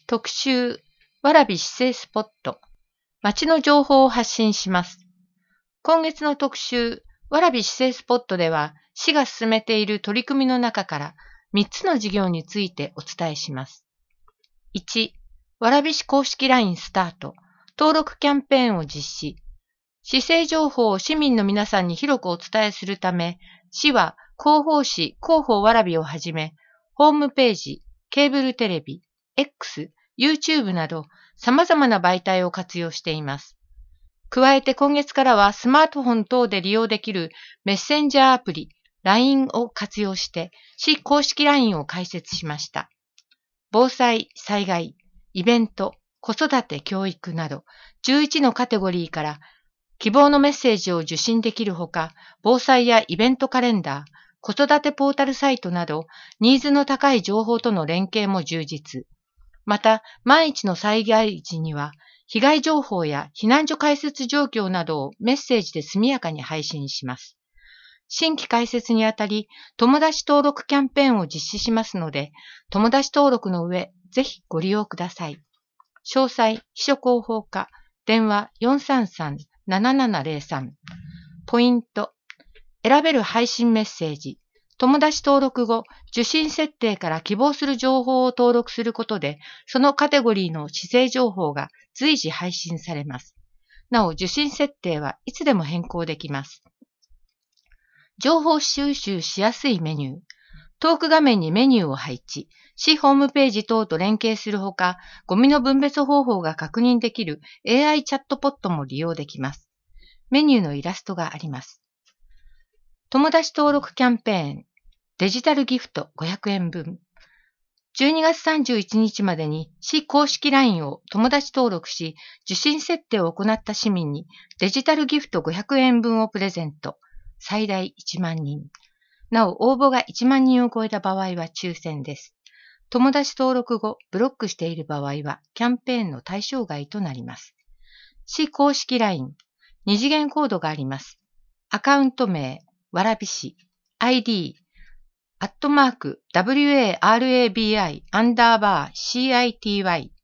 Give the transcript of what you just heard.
特集、蕨市政スポット。街の情報を発信します。今月の特集、蕨市政スポットでは、市が進めている取り組みの中から3つの事業についてお伝えします。1、蕨市公式 LINE スタート、登録キャンペーンを実施。市政情報を市民の皆さんに広くお伝えするため、市は広報誌広報蕨をはじめ、ホームページ、ケーブルテレビ、X、YouTube など様々な媒体を活用しています。加えて今月からはスマートフォン等で利用できるメッセンジャーアプリ LINE を活用して市公式 LINE を開設しました。防災、災害、イベント、子育て、教育など11のカテゴリーから希望のメッセージを受信できるほか、防災やイベントカレンダー、子育てポータルサイトなどニーズの高い情報との連携も充実。また、万一の災害時には、被害情報や避難所開設状況などをメッセージで速やかに配信します。新規開設にあたり、友達登録キャンペーンを実施しますので、友達登録の上、ぜひご利用ください。詳細、秘書広報課、電話 433-7703。ポイント、選べる配信メッセージ。友達登録後、受信設定から希望する情報を登録することで、そのカテゴリーの市政情報が随時配信されます。なお、受信設定はいつでも変更できます。情報収集しやすいメニュー。トーク画面にメニューを配置。市ホームページ等と連携するほか、ゴミの分別方法が確認できる AI チャットポットも利用できます。メニューのイラストがあります。友達登録キャンペーン。デジタルギフト500円分。12月31日までに市公式 LINE を友達登録し、受信設定を行った市民にデジタルギフト500円分をプレゼント。最大1万人。なお、応募が1万人を超えた場合は抽選です。友達登録後、ブロックしている場合は、キャンペーンの対象外となります。市公式 LINE、二次元コードがあります。アカウント名、蕨市、ID、@WARABI_CITY、